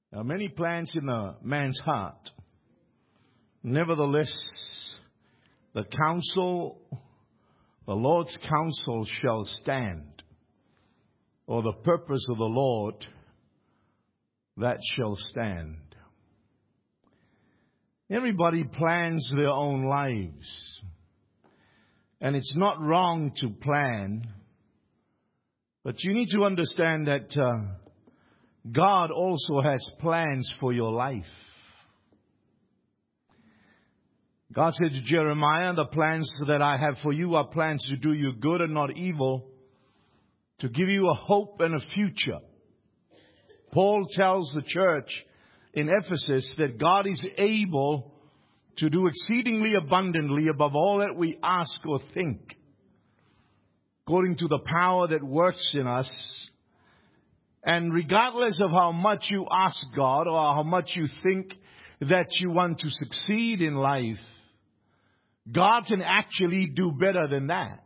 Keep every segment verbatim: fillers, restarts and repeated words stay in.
There are many plans in a man's heart. Nevertheless, the counsel, the Lord's counsel shall stand, or the purpose of the Lord that shall stand. Everybody plans their own lives. And it's not wrong to plan. But you need to understand that uh, God also has plans for your life. God said to Jeremiah, the plans that I have for you are plans to do you good and not evil, to give you a hope and a future. Paul tells the church in Ephesus that God is able to do exceedingly abundantly above all that we ask or think, according to the power that works in us. And regardless of how much you ask God or how much you think that you want to succeed in life, God can actually do better than that.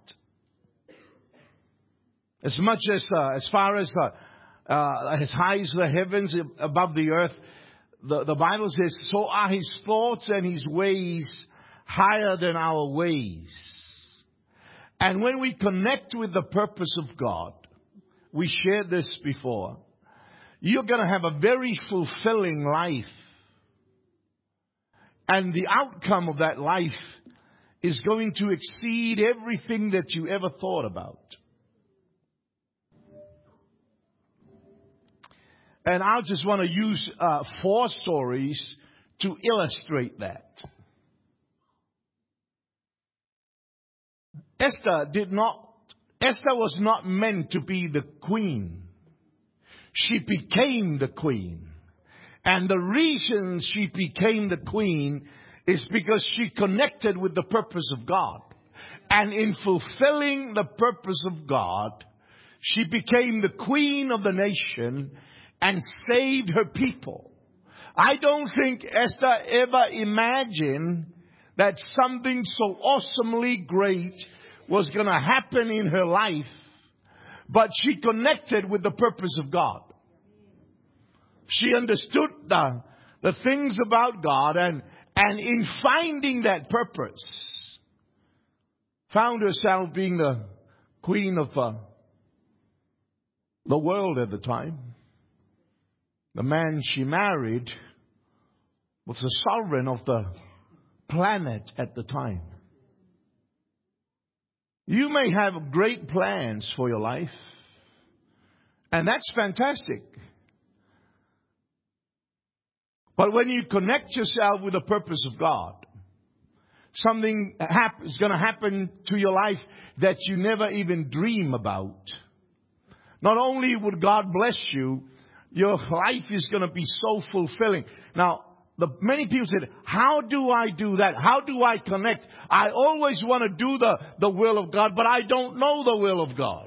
As much as, uh, as far as, uh, uh, as high as the heavens above the earth, the, the Bible says, so are His thoughts and His ways higher than our ways. And when we connect with the purpose of God, we shared this before, you're going to have a very fulfilling life. And the outcome of that life is going to exceed everything that you ever thought about. And I just want to use uh, four stories to illustrate that. Esther did not, Esther was not meant to be the queen. She became the queen. And the reason she became the queen is because she connected with the purpose of God. And in fulfilling the purpose of God, she became the queen of the nation and saved her people. I don't think Esther ever imagined that something so awesomely great was going to happen in her life, but she connected with the purpose of God. She understood the, the things about God, and, and in finding that purpose, found herself being the queen of uh, the world at the time. The man she married was the sovereign of the planet at the time. You may have great plans for your life, and that's fantastic. But when you connect yourself with the purpose of God, something hap- is going to happen to your life that you never even dream about. Not only would God bless you, your life is going to be so fulfilling. Now, the, many people said, how do I do that? How do I connect? I always want to do the, the will of God, but I don't know the will of God.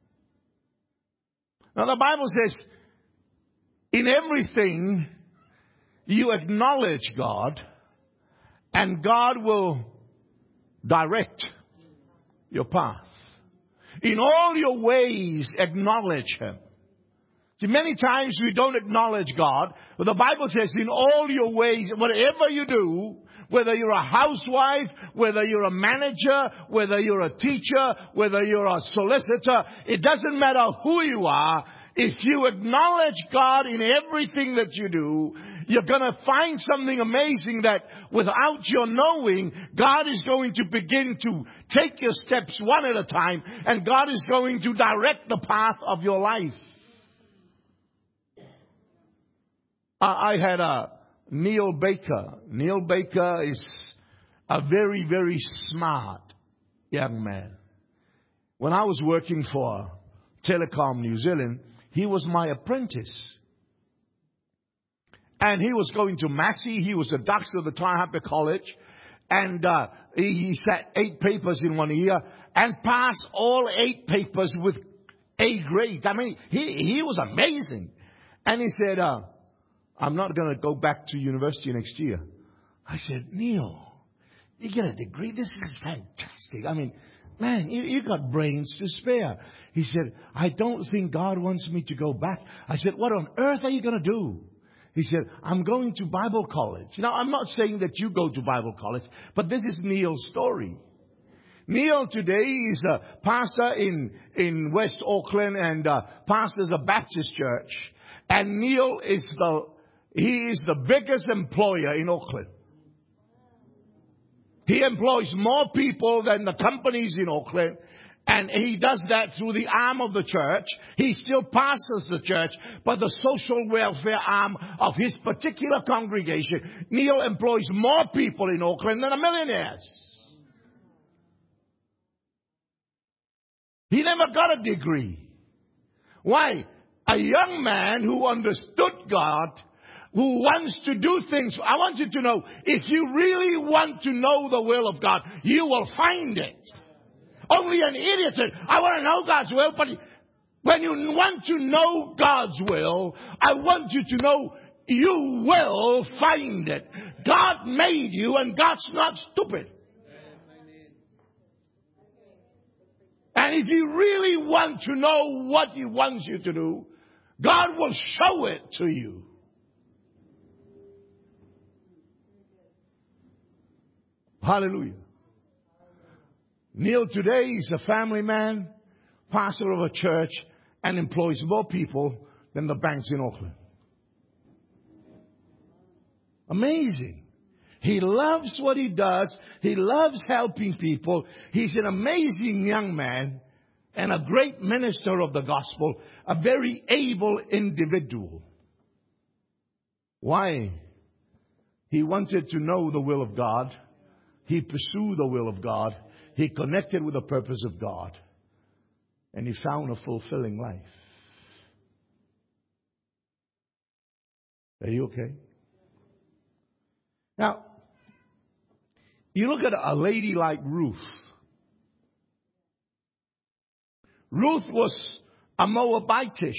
Now, the Bible says, in everything, you acknowledge God, and God will direct your path. In all your ways, acknowledge Him. See, many times we don't acknowledge God, but the Bible says in all your ways, whatever you do, whether you're a housewife, whether you're a manager, whether you're a teacher, whether you're a solicitor, it doesn't matter who you are. If you acknowledge God in everything that you do, you're going to find something amazing that without your knowing, God is going to begin to take your steps one at a time, and God is going to direct the path of your life. I had a Neil Baker. Neil Baker is a very, very smart young man. When I was working for Telecom New Zealand, he was my apprentice. And he was going to Massey. He was a Dux at the time, Happy College. And uh, he, he sat eight papers in one year and passed all eight papers with A grade. I mean, he, he was amazing. And he said, uh, I'm not going to go back to university next year. I said, Neil, you get a degree? This is fantastic. I mean, man, you, you got brains to spare. He said, I don't think God wants me to go back. I said, what on earth are you going to do? He said, I'm going to Bible college. Now, I'm not saying that you go to Bible college, but this is Neil's story. Neil today is a pastor in, in West Auckland and uh, pastors a Baptist church. And Neil is the, he is the biggest employer in Auckland. He employs more people than the companies in Auckland. And he does that through the arm of the church. He still pastors the church, but the social welfare arm of his particular congregation. Neil employs more people in Auckland than a millionaires. He never got a degree. Why? A young man who understood God, who wants to do things. I want you to know, if you really want to know the will of God, you will find it. Only an idiot said, I want to know God's will, but when you want to know God's will, I want you to know you will find it. God made you and God's not stupid. And if you really want to know what He wants you to do, God will show it to you. Hallelujah. Neil today is a family man, pastor of a church, and employs more people than the banks in Auckland. Amazing. He loves what he does. He loves helping people. He's an amazing young man and a great minister of the gospel, a very able individual. Why? He wanted to know the will of God. He pursued the will of God. He connected with the purpose of God. And he found a fulfilling life. Are you okay? Now, you look at a lady like Ruth. Ruth was a Moabitish.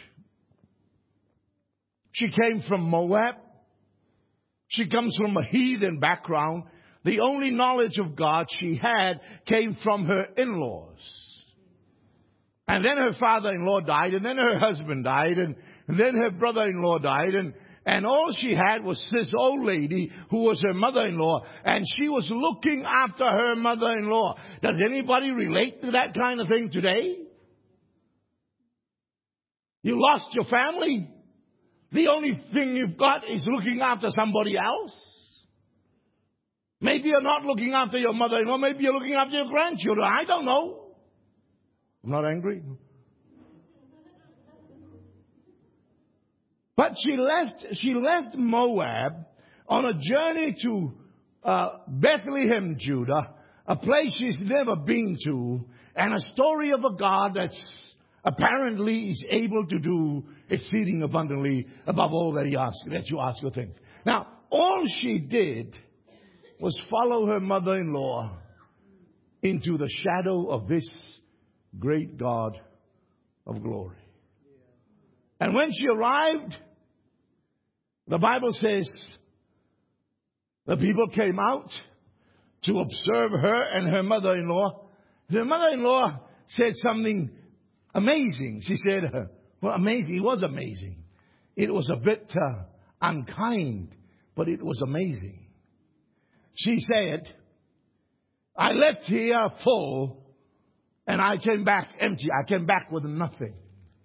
She came from Moab. She comes from a heathen background. The only knowledge of God she had came from her in-laws. And then her father-in-law died, and then her husband died, and, and then her brother-in-law died, and, and all she had was this old lady who was her mother-in-law, and she was looking after her mother-in-law. Does anybody relate to that kind of thing today? You lost your family. The only thing you've got is looking after somebody else. Maybe you're not looking after your mother-in-law. Maybe you're looking after your grandchildren. I don't know. I'm not angry. But she left, she left Moab on a journey to uh, Bethlehem, Judah, a place she's never been to, and a story of a God that's apparently is able to do exceeding abundantly above all that he asks, that you ask or think. Now, all she did was follow her mother-in-law into the shadow of this great God of glory. And when she arrived, the Bible says the people came out to observe her and her mother-in-law. Her mother-in-law said something amazing. She said, well, amazing. It was amazing. It was a bit uh, unkind, but it was amazing. She said, I left here full and I came back empty. I came back with nothing.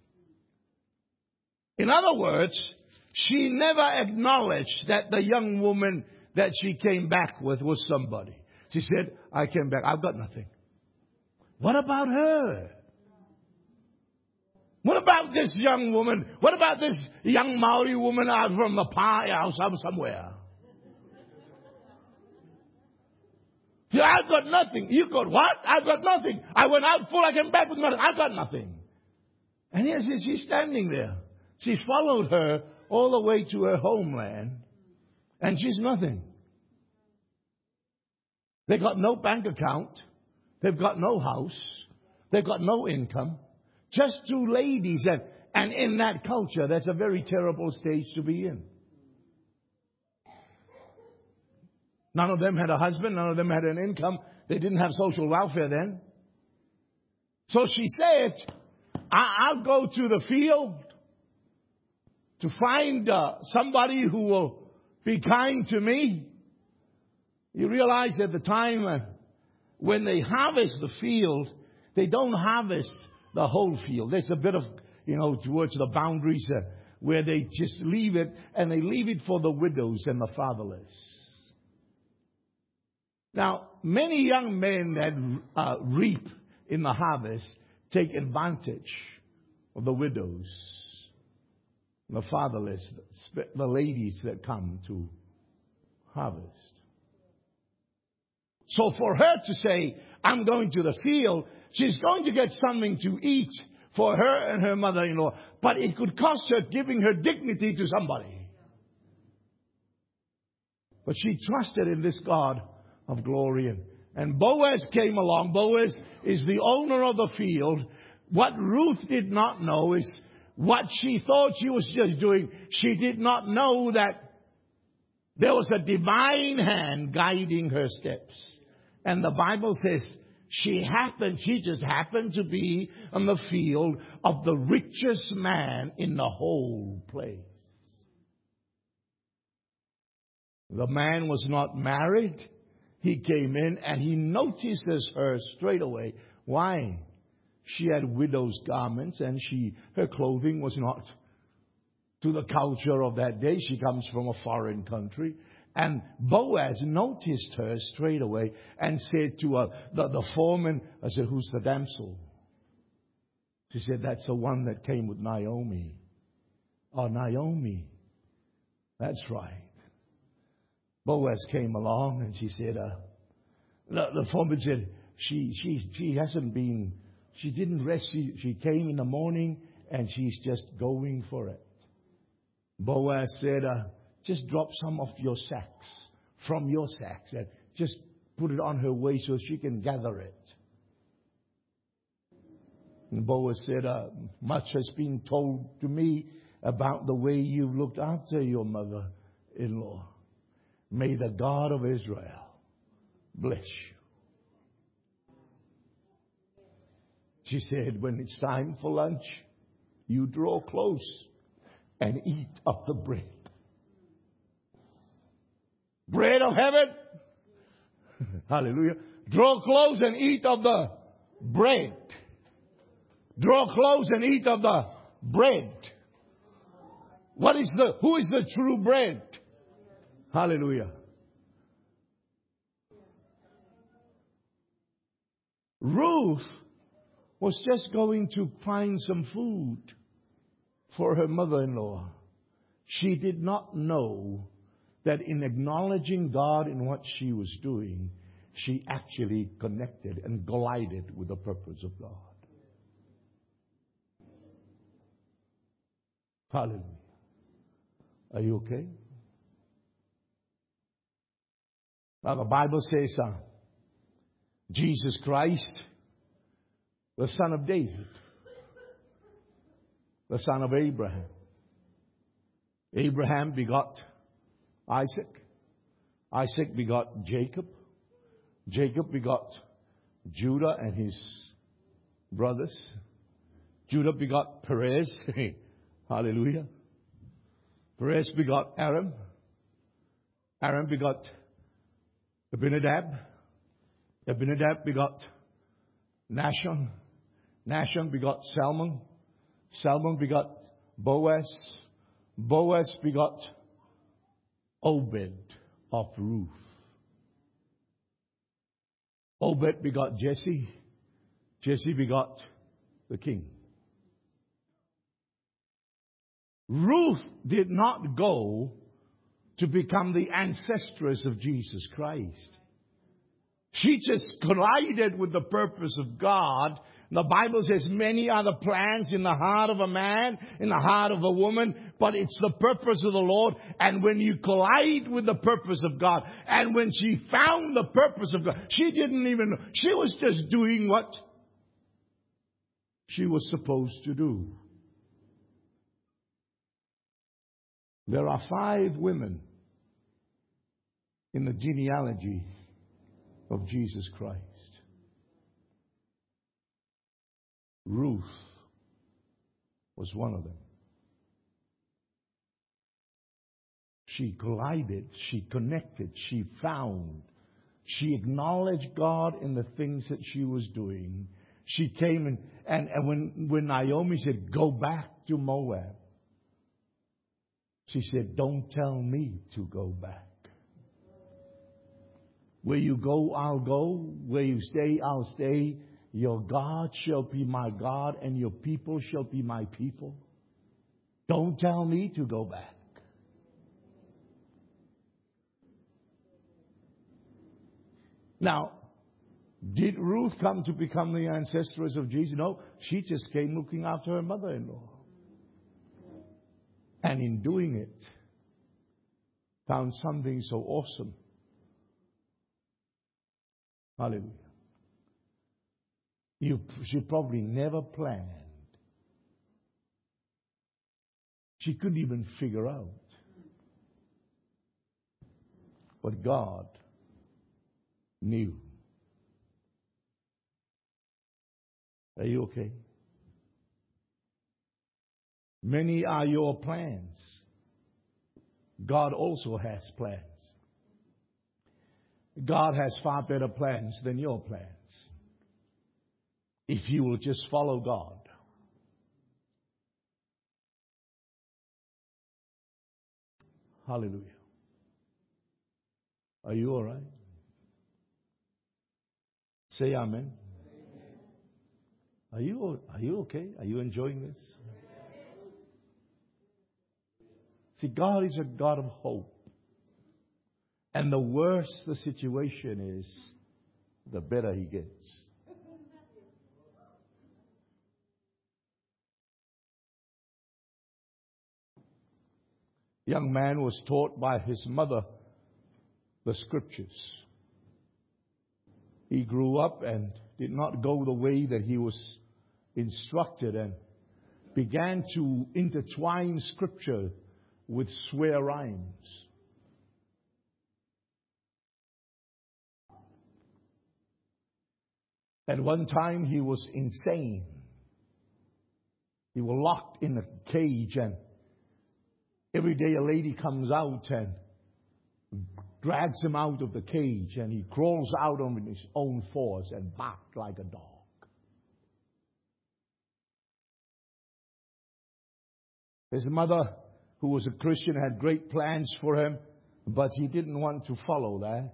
In other words, she never acknowledged that the young woman that she came back with was somebody. She said, I came back. I've got nothing. What about her? What about this young woman? What about this young Maori woman out from the pie house somewhere? Yeah, I've got nothing. You got what? I've got nothing. I went out full. I came back with nothing. I've got nothing. And here she's standing there. She followed her all the way to her homeland. And she's nothing. They got no bank account. They've got no house. They've got no income. Just two ladies. And, and in that culture, that's a very terrible stage to be in. None of them had a husband. None of them had an income. They didn't have social welfare then. So she said, I- I'll go to the field to find uh, somebody who will be kind to me. You realize at the time uh, when they harvest the field, they don't harvest the whole field. There's a bit of, you know, towards the boundaries uh, where they just leave it, and they leave it for the widows and the fatherless. Now, many young men that uh, reap in the harvest take advantage of the widows, the fatherless, the ladies that come to harvest. So for her to say, I'm going to the field, she's going to get something to eat for her and her mother-in-law, but it could cost her giving her dignity to somebody. But she trusted in this God of glory. And, and Boaz came along. Boaz is the owner of the field. What Ruth did not know is what she thought she was just doing. She did not know that there was a divine hand guiding her steps. And the Bible says she happened, she just happened to be on the field of the richest man in the whole place. The man was not married. He came in and he notices her straight away. Why? She had widow's garments, and she her clothing was not to the culture of that day. She comes from a foreign country. And Boaz noticed her straight away and said to uh, the, the foreman, I said, who's the damsel? She said, that's the one that came with Naomi. Oh, Naomi. That's right. Boaz came along and she said, uh, the, the foreman said, she, she, she hasn't been, she didn't rest. She, she came in the morning and she's just going for it. Boaz said, uh, just drop some of your sacks from your sacks and just put it on her waist so she can gather it. And Boaz said, uh, much has been told to me about the way you looked after your mother-in-law. May the God of Israel bless you. She said, when it's time for lunch, you draw close and eat of the bread. Bread of heaven. Hallelujah. Draw close and eat of the bread. Draw close and eat of the bread. What is the, who is the true bread? Hallelujah. Ruth was just going to find some food for her mother-in-law. She did not know that in acknowledging God in what she was doing, she actually connected and glided with the purpose of God. Hallelujah. Are you okay? Now the Bible says uh, Jesus Christ, the son of David, the son of Abraham. Abraham begot Isaac. Isaac begot Jacob. Jacob begot Judah and his brothers. Judah begot Perez. Hallelujah. Perez begot Aram. Aram begot Abinadab. Abinadab begot Nashon. Nashon begot Salmon. Salmon begot Boaz. Boaz begot Obed of Ruth. Obed begot Jesse. Jesse begot the king. Ruth did not go to become the ancestress of Jesus Christ. She just collided with the purpose of God. The Bible says many are the plans in the heart of a man, in the heart of a woman, but it's the purpose of the Lord. And when you collide with the purpose of God, and when she found the purpose of God, she didn't even know. She was just doing what she was supposed to do. There are five women in the genealogy of Jesus Christ. Ruth was one of them. She collided. She connected. She found. She acknowledged God in the things that she was doing. She came and, and, and when, when Naomi said, go back to Moab, she said, don't tell me to go back. Where you go, I'll go. Where you stay, I'll stay. Your God shall be my God, and your people shall be my people. Don't tell me to go back. Now, did Ruth come to become the ancestress of Jesus? No, she just came looking after her mother-in-law. And in doing it, found something so awesome. Hallelujah. You, she probably never planned. She couldn't even figure out. But God knew. Are you okay? Many are your plans. God also has plans. God has far better plans than your plans. If you will just follow God. Hallelujah. Are you all right? Say amen. Are you, are you okay? Are you enjoying this? See, God is a God of hope. And the worse the situation is, the better He gets. Young man was taught by his mother the scriptures. He grew up and did not go the way that he was instructed and began to intertwine scripture with swear rhymes. At one time he was insane. He was locked in a cage, and every day a lady comes out and drags him out of the cage, and he crawls out on his own force and barks like a dog. His mother, who was a Christian, had great plans for him, but he didn't want to follow that.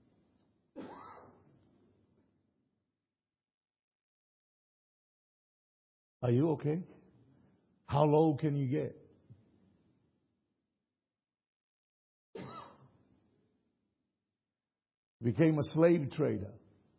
Are you okay? How low can you get? Became a slave trader.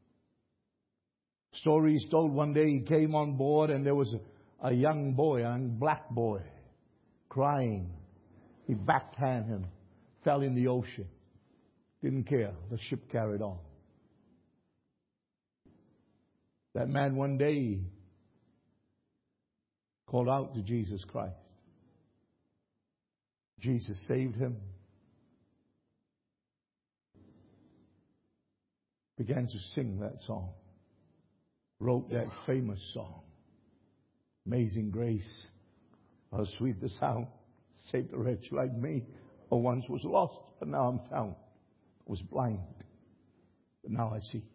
Story is told one day he came on board and there was a, a young boy, a young black boy, crying. He backhanded him, fell in the ocean. Didn't care. The ship carried on. That man one day called out to Jesus Christ. Jesus saved him. Began to sing that song. Wrote that famous song. Amazing grace. How sweet the sound. Saved a wretch like me. Who once was lost, but now I'm found. I was blind, but now I see.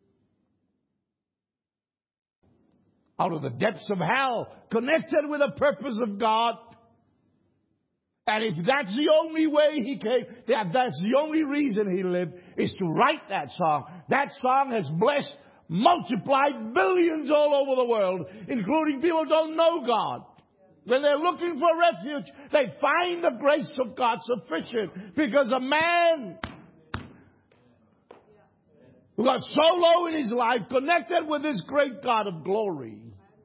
Out of the depths of hell, connected with the purpose of God. And if that's the only way he came, that that's the only reason he lived, is to write that song. That song has blessed, multiplied billions all over the world, including people who don't know God. When they're looking for refuge, they find the grace of God sufficient, because a man who got so low in his life, connected with this great God of glory.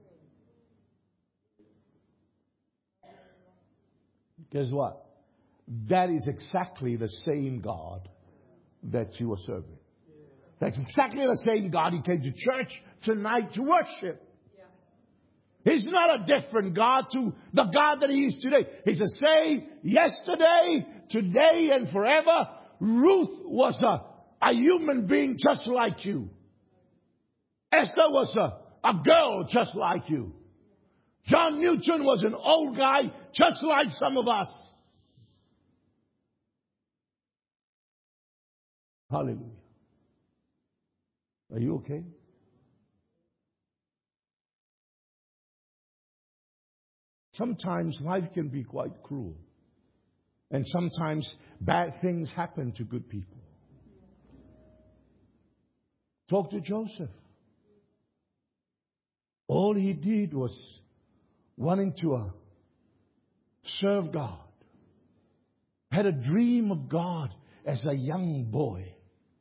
Guess what? That is exactly the same God that you are serving. That's exactly the same God He came to church tonight to worship. He's not a different God to the God that He is today. He's the same yesterday, today, and forever. Ruth was a, a human being just like you. Esther was a, a girl just like you. John Newton was an old guy just like some of us. Hallelujah. Are you okay? Sometimes life can be quite cruel. And sometimes bad things happen to good people. Talk to Joseph. All he did was wanting to uh, serve God. Had a dream of God as a young boy.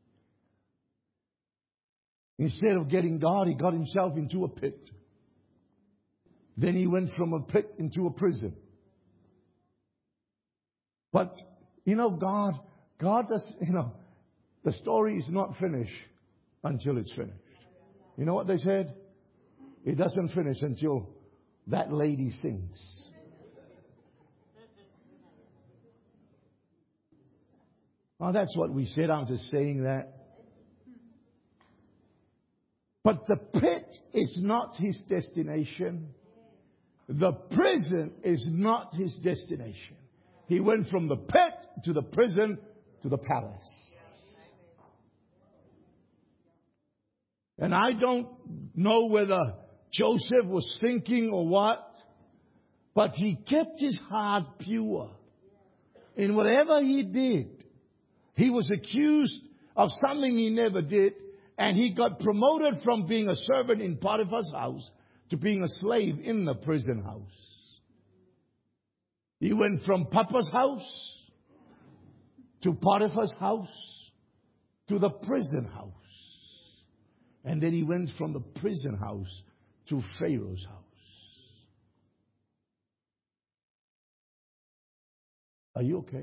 Instead of getting God, he got himself into a pit. Then he went from a pit into a prison. But, you know, God, God does, you know, the story is not finished until it's finished. You know what they said? It doesn't finish until that lady sings. Well, that's what we said. I'm just saying that. But the pit is not his destination. The prison is not his destination. He went from the pit to the prison to the palace. And I don't know whether Joseph was thinking or what, but he kept his heart pure. In whatever he did, he was accused of something he never did, and he got promoted from being a servant in Potiphar's house to being a slave in the prison house. He went from Papa's house to Potiphar's house to the prison house. And then he went from the prison house to Pharaoh's house. Are you okay?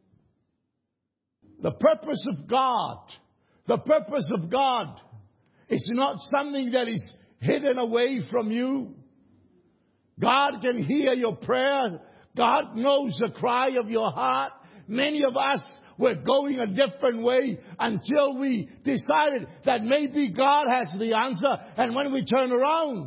The purpose of God, the purpose of God is not something that is hidden away from you. God can hear your prayer. God knows the cry of your heart. Many of us were going a different way until we decided that maybe God has the answer. And when we turn around,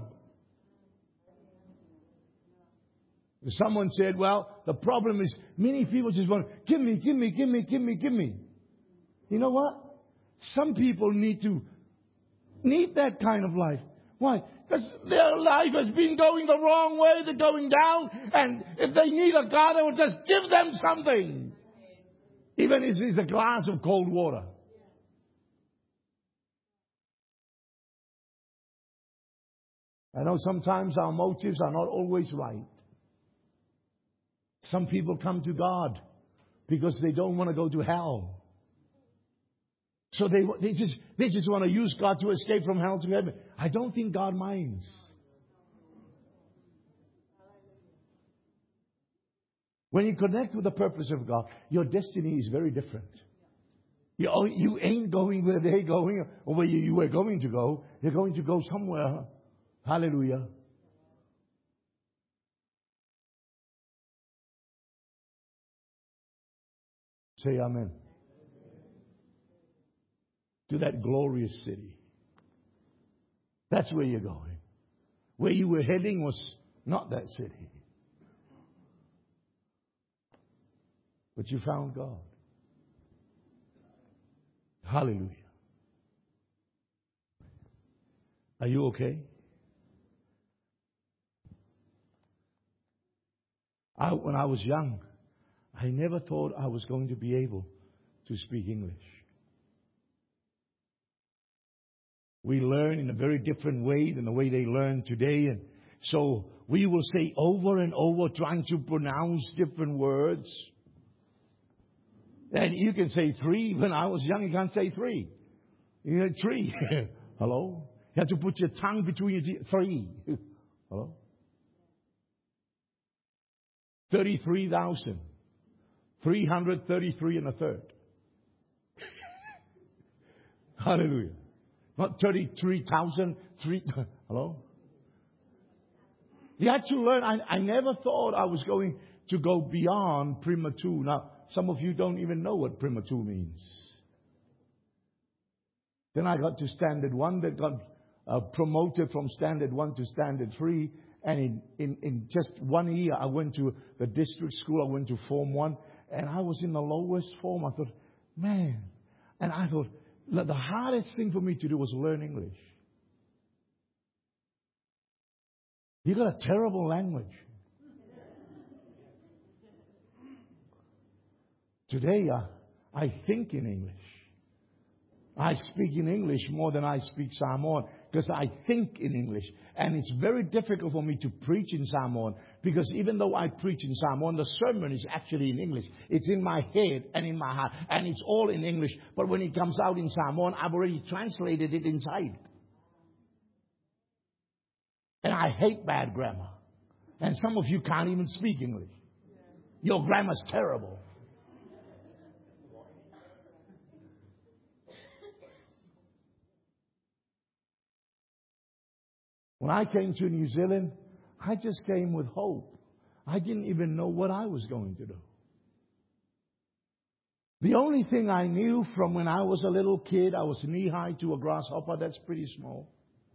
someone said, well, the problem is many people just want, give me, give me, give me, give me, give me. You know what? Some people need to need that kind of life. Why? Because their life has been going the wrong way. They're going down. And if they need a God, I will just give them something. Even if it's a glass of cold water. I know sometimes our motives are not always right. Some people come to God because they don't want to go to hell. So they, they just, they just want to use God to escape from hell to heaven. I don't think God minds. When you connect with the purpose of God, your destiny is very different. You, you ain't going where they're going or where you, you were going to go. You're going to go somewhere. Hallelujah. Say amen. To that glorious city. That's where you're going. Where you were heading was not that city. But you found God. Hallelujah. Are you okay? I, when I was young, I never thought I was going to be able to speak English. We learn in a very different way than the way they learn today. And so we will say over and over trying to pronounce different words. And you can say three. When I was young, you can't say three. You know, three. Hello? You have to put your tongue between your teeth. Three. Hello? thirty-three thousand. three hundred thirty-three and a third. Hallelujah. Not thirty-three thousand. Three, hello? You had to learn. I, I never thought I was going to go beyond Prima two. Now, some of you don't even know what Prima two means. Then I got to Standard one. That got uh, promoted from Standard one to Standard three. And in, in, in just one year, I went to the district school. I went to Form one. And I was in the lowest form. I thought, man, And I thought, the hardest thing for me to do was learn English. You got a terrible language. Today, uh, I think in English. I speak in English more than I speak Samoan because I think in English. And it's very difficult for me to preach in Samoan because even though I preach in Samoan, the sermon is actually in English. It's in my head and in my heart. And it's all in English. But when it comes out in Samoan, I've already translated it inside. And I hate bad grammar. And some of you can't even speak English. Your grammar's terrible. When I came to New Zealand, I just came with hope. I didn't even know what I was going to do. The only thing I knew from when I was a little kid, I was knee-high to a grasshopper. That's pretty small.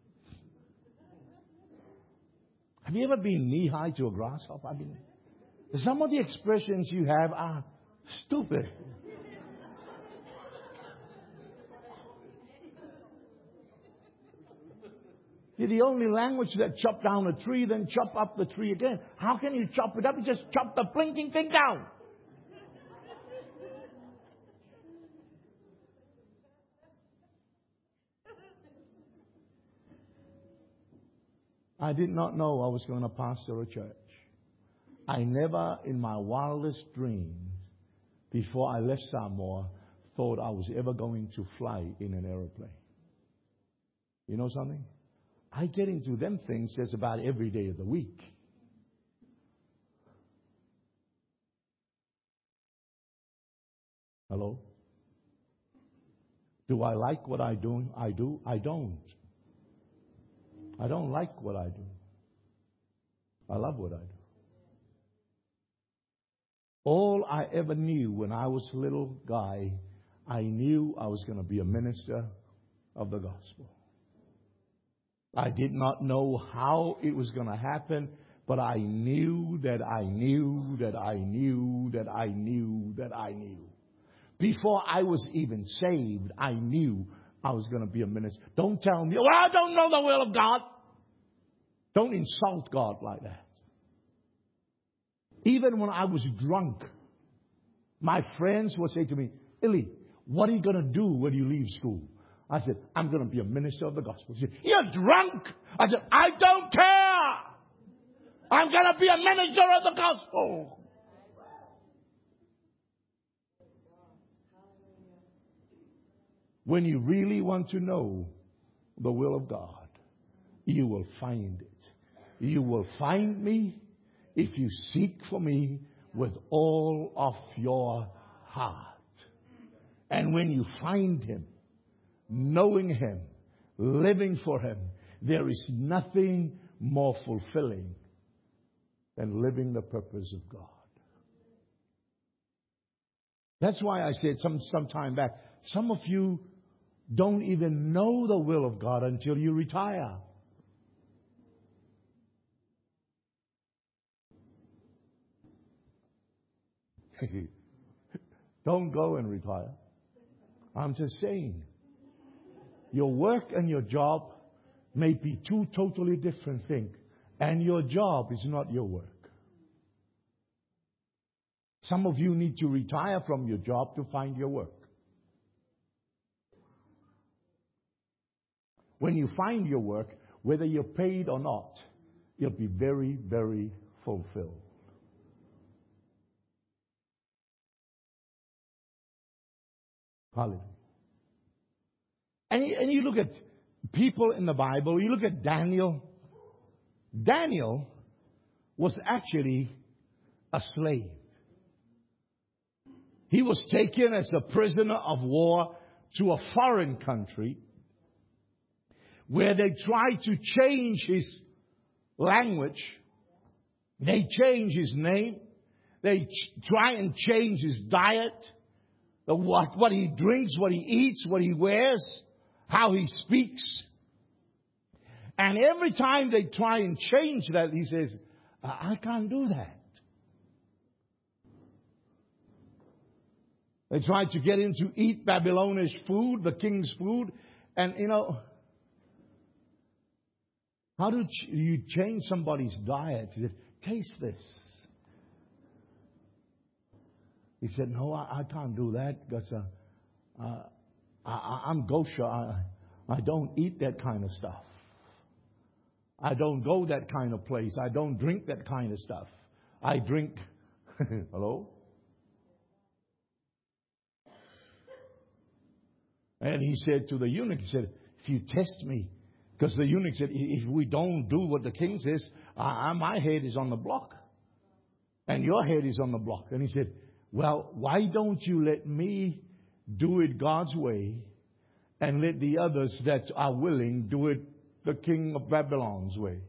Have you ever been knee-high to a grasshopper? I mean, some of the expressions you have are stupid. You're the only language that chop down a tree, then chop up the tree again. How can you chop it up? You just chop the blinking thing down. I did not know I was going to pastor a church. I never in my wildest dreams, before I left Samoa, thought I was ever going to fly in an aeroplane. You know something? I get into them things just about every day of the week. Hello? Do I like what I do? I do. I don't. I don't like what I do. I love what I do. All I ever knew when I was a little guy, I knew I was going to be a minister of the gospel. I did not know how it was going to happen, but I knew that I knew that I knew that I knew that I knew. Before I was even saved, I knew I was going to be a minister. Don't tell me, well, I don't know the will of God. Don't insult God like that. Even when I was drunk, my friends would say to me, Illy, what are you going to do when you leave school? I said, I'm going to be a minister of the gospel. She said, you're drunk. I said, I don't care. I'm going to be a minister of the gospel. When you really want to know the will of God, you will find it. You will find me if you seek for me with all of your heart. And when you find Him, knowing Him, living for Him, there is nothing more fulfilling than living the purpose of God. That's why I said some, some time back, some of you don't even know the will of God until you retire. Don't go and retire. I'm just saying. Your work and your job may be two totally different things. And your job is not your work. Some of you need to retire from your job to find your work. When you find your work, whether you're paid or not, you'll be very, very fulfilled. Hallelujah. And you, and you look at people in the Bible, you look at Daniel. Daniel was actually a slave. He was taken as a prisoner of war to a foreign country where they tried to change his language. They change his name. They ch- try and change his diet. The what, what he drinks, what he eats, what he wears, how he speaks. And every time they try and change that, he says, I can't do that. They tried to get him to eat Babylonish food, the king's food. And, you know, how do you change somebody's diet? He said, taste this. He said, no, I, I can't do that because uh, uh, I, I'm kosher. I, I don't eat that kind of stuff. I don't go that kind of place. I don't drink that kind of stuff. I drink, hello? And he said to the eunuch, he said, if you test me, because the eunuch said, if we don't do what the king says, I, my head is on the block. And your head is on the block. And he said, well, why don't you let me do it God's way and let the others that are willing do it the king of Babylon's way?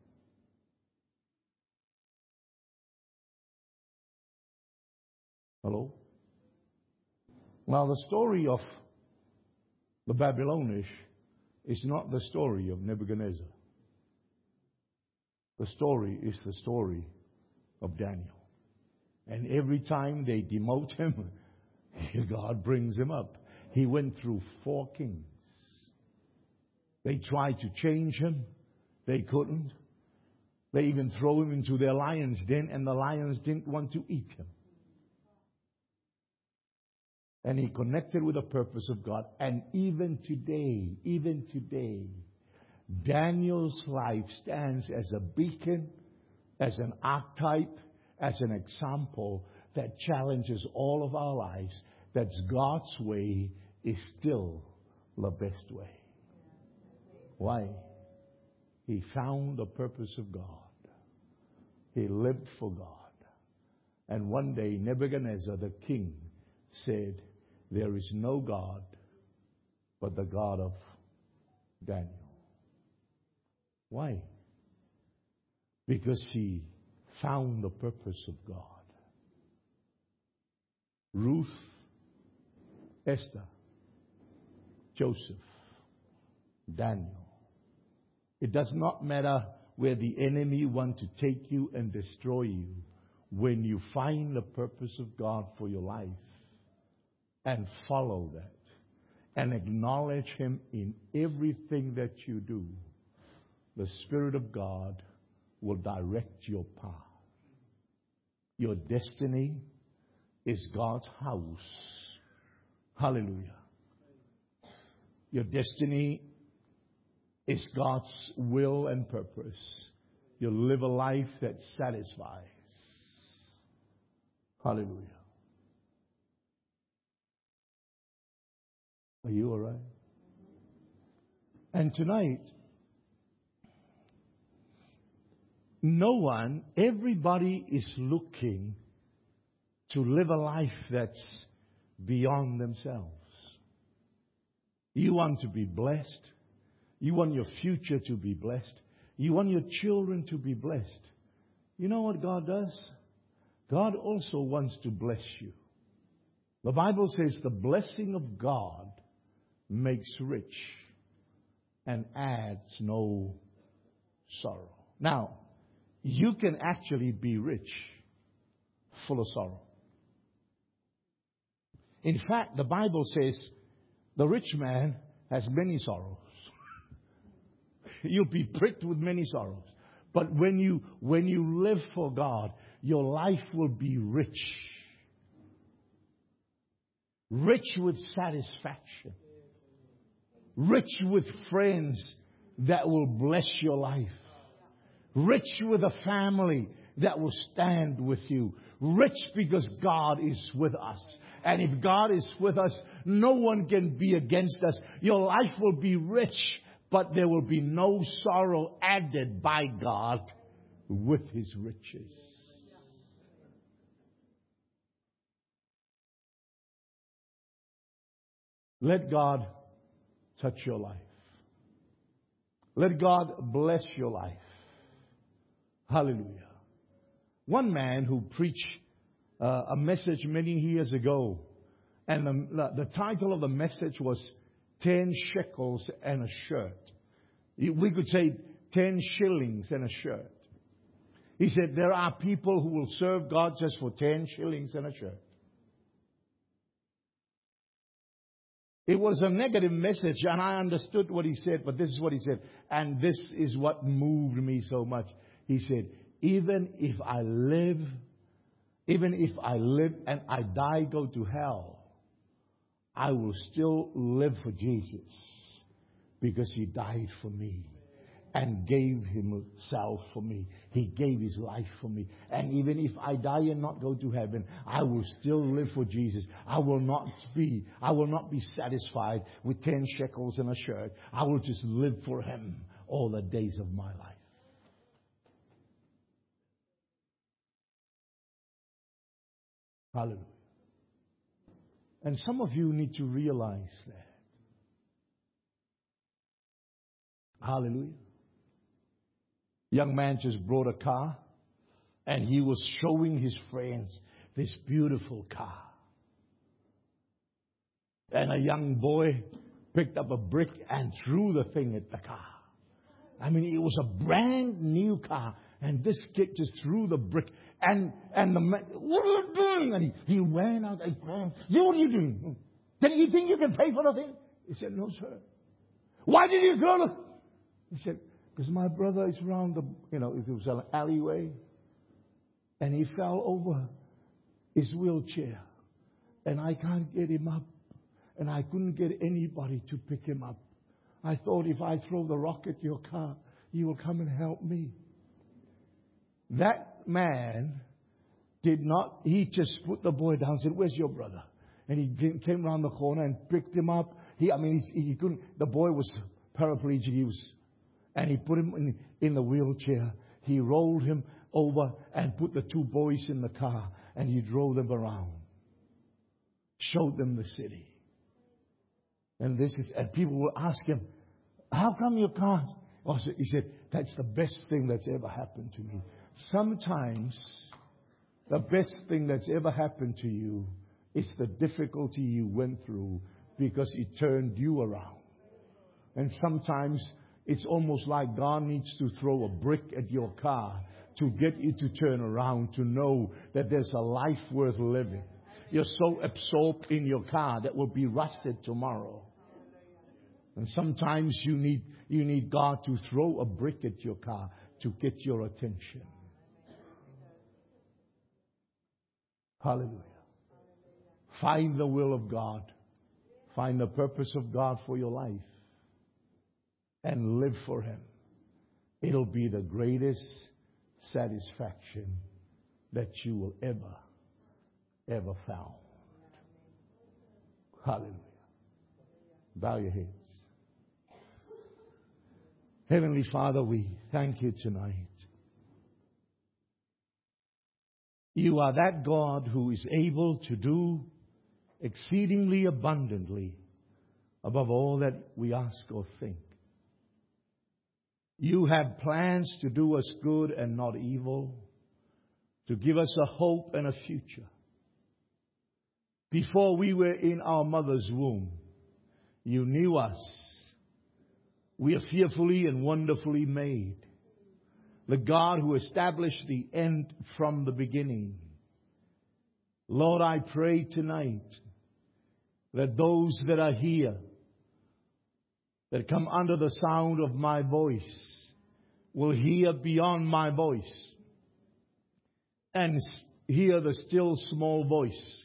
Hello? Now, the story of the Babylonish is not the story of Nebuchadnezzar. The story is the story of Daniel. And every time they demote him, God brings him up. He went through four kings. They tried to change him. They couldn't. They even throw him into their lion's den, and the lions didn't want to eat him. And he connected with the purpose of God. And even today, even today, Daniel's life stands as a beacon, as an archetype, as an example that challenges all of our lives, that God's way is still the best way. Why? He found the purpose of God. He lived for God. And one day, Nebuchadnezzar, the king, said, there is no God but the God of Daniel. Why? Because he found the purpose of God. Ruth, Esther, Joseph, Daniel. It does not matter where the enemy wants to take you and destroy you. When you find the purpose of God for your life and follow that and acknowledge Him in everything that you do, the Spirit of God will direct your path. Your destiny is God's house. Hallelujah. Your destiny is God's will and purpose. You'll live a life that satisfies. Hallelujah. Are you all right? And tonight, no one, everybody is looking to live a life that's beyond themselves. You want to be blessed. You want your future to be blessed. You want your children to be blessed. You know what God does? God also wants to bless you. The Bible says the blessing of God makes rich and adds no sorrow. Now, you can actually be rich, full of sorrow. In fact, the Bible says the rich man has many sorrows. You'll be pricked with many sorrows. But when you, when you live for God, your life will be rich. Rich with satisfaction. Rich with friends that will bless your life. Rich with a family that will stand with you. Rich because God is with us. And if God is with us, no one can be against us. Your life will be rich, but there will be no sorrow added by God with His riches. Let God touch your life. Let God bless your life. Hallelujah. One man who preached uh, a message many years ago, and the, the title of the message was ten shekels and a shirt. We could say ten shillings and a shirt. He said there are people who will serve God just for ten shillings and a shirt. It was a negative message, and I understood what he said, but this is what he said. And this is what moved me so much. He said, even if I live, even if I live and I die, go to hell, I will still live for Jesus because he died for me and gave himself for me. He gave his life for me. And even if I die and not go to heaven, I will still live for Jesus. I will not be, I will not be satisfied with ten shekels and a shirt. I will just live for him all the days of my life. Hallelujah. And some of you need to realize that. Hallelujah. Young man just brought a car, and he was showing his friends this beautiful car. And a young boy picked up a brick and threw the thing at the car. I mean, it was a brand new car, and this kid just threw the brick. And and the man, what are you doing? And he, he ran out and ran. Yeah, what are you doing? Then you think you can pay for the thing? He said, no, sir. Why did you throw the? He said, because my brother is around the, you know, it was an alleyway, and he fell over his wheelchair, and I can't get him up, and I couldn't get anybody to pick him up. I thought if I throw the rock at your car, you will come and help me. That man did not, he just put the boy down and said, where's your brother? And he came around the corner and picked him up. He, I mean, he, he couldn't, the boy was paraplegic. He was, and he put him in, in the wheelchair. He rolled him over and put the two boys in the car, and he drove them around. Showed them the city. And this is, and people will ask him, how come your car? Oh, so he said, that's the best thing that's ever happened to me. Sometimes the best thing that's ever happened to you is the difficulty you went through because it turned you around. And sometimes it's almost like God needs to throw a brick at your car to get you to turn around, to know that there's a life worth living. You're so absorbed in your car that will be rusted tomorrow. And sometimes you need, you need God to throw a brick at your car to get your attention. Hallelujah. Find the will of God. Find the purpose of God for your life. And live for him. It'll be the greatest satisfaction that you will ever, ever found. Hallelujah. Bow your heads. Heavenly Father, we thank you tonight. You are that God who is able to do exceedingly abundantly above all that we ask or think. You have plans to do us good and not evil, to give us a hope and a future. Before we were in our mother's womb, you knew us. We are fearfully and wonderfully made. The God who established the end from the beginning. Lord, I pray tonight that those that are here, that come under the sound of my voice, will hear beyond my voice and hear the still small voice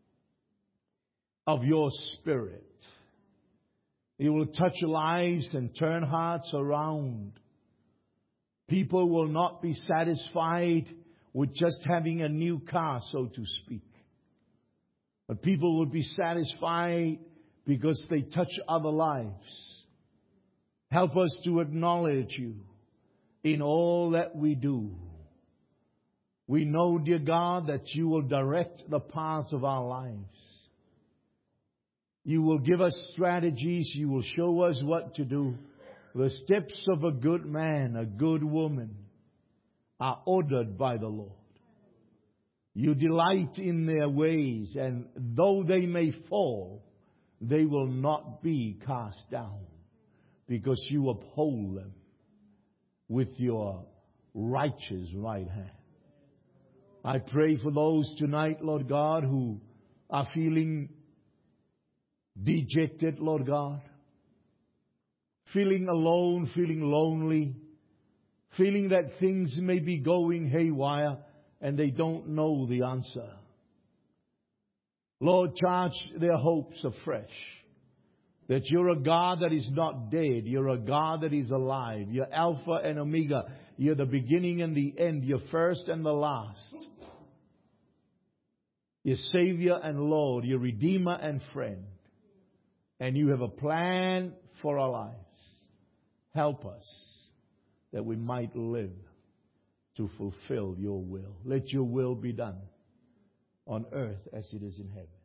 of your Spirit. It will touch lives and turn hearts around. People will not be satisfied with just having a new car, so to speak. But people will be satisfied because they touch other lives. Help us to acknowledge you in all that we do. We know, dear God, that you will direct the paths of our lives. You will give us strategies. You will show us what to do. The steps of a good man, a good woman, are ordered by the Lord. You delight in their ways, and though they may fall, they will not be cast down, because you uphold them with your righteous right hand. I pray for those tonight, Lord God, who are feeling dejected, Lord God, feeling alone, feeling lonely, feeling that things may be going haywire and they don't know the answer. Lord, charge their hopes afresh. That you're a God that is not dead. You're a God that is alive. You're Alpha and Omega. You're the beginning and the end. You're first and the last. You're Savior and Lord. You're Redeemer and friend. And you have a plan for our lives. Help us that we might live to fulfill your will. Let your will be done on earth as it is in heaven.